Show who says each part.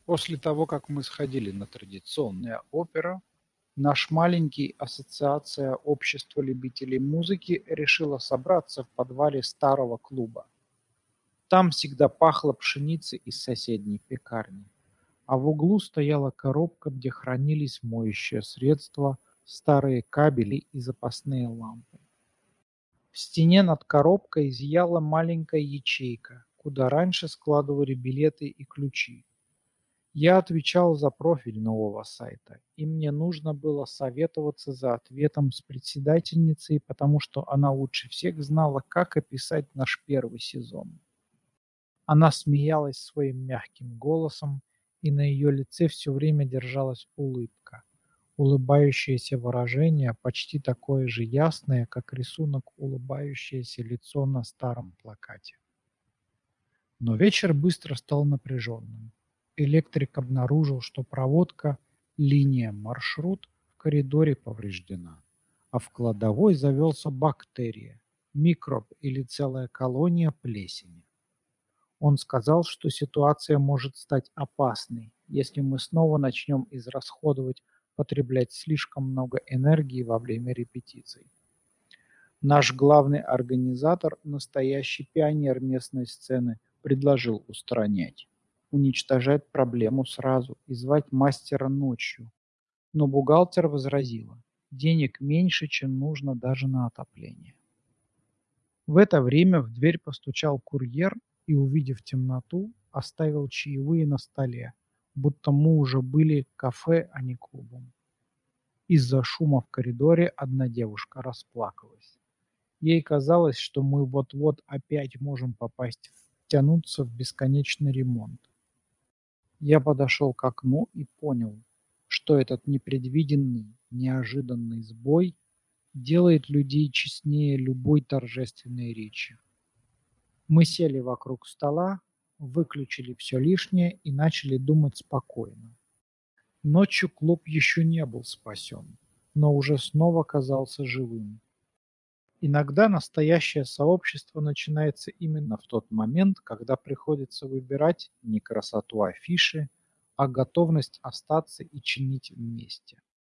Speaker 1: После того, как мы сходили на традиционные опера, наш маленький ассоциация общества любителей музыки решила собраться в подвале старого клуба. Там всегда пахло пшеницей из соседней пекарни, а в углу стояла коробка, где хранились моющее средство, старые кабели и запасные лампы. В стене над коробкой зияла маленькая ячейка, куда раньше складывали билеты и ключи. Я отвечал за профиль нового сайта, и мне нужно было советоваться за ответом с председательницей, потому что она лучше всех знала, как описать наш первый сезон. Она смеялась своим мягким голосом, и на ее лице все время держалась улыбка. Улыбающееся выражение, почти такое же ясное, как рисунок улыбающееся лицо на старом плакате. Но вечер быстро стал напряженным. Электрик обнаружил, что проводка, линия маршрут в коридоре повреждена, а в кладовой завелся бактерия, микроб или целая колония плесени. Он сказал, что ситуация может стать опасной, если мы снова начнем потреблять слишком много энергии во время репетиций. Наш главный организатор, настоящий пионер местной сцены, предложил устранять, уничтожать проблему сразу и звать мастера ночью. Но бухгалтер возразила: денег меньше, чем нужно даже на отопление. В это время в дверь постучал курьер и, увидев темноту, оставил чаевые на столе, будто мы уже были кафе, а не клубом. Из-за шума в коридоре одна девушка расплакалась. Ей казалось, что мы вот-вот опять можем втянуться в бесконечный ремонт. Я подошел к окну и понял, что этот непредвиденный, неожиданный сбой делает людей честнее любой торжественной речи. Мы сели вокруг стола, выключили все лишнее и начали думать спокойно. Ночью клуб еще не был спасен, но уже снова казался живым. Иногда настоящее сообщество начинается именно в тот момент, когда приходится выбирать не красоту афиши, а готовность остаться и чинить вместе.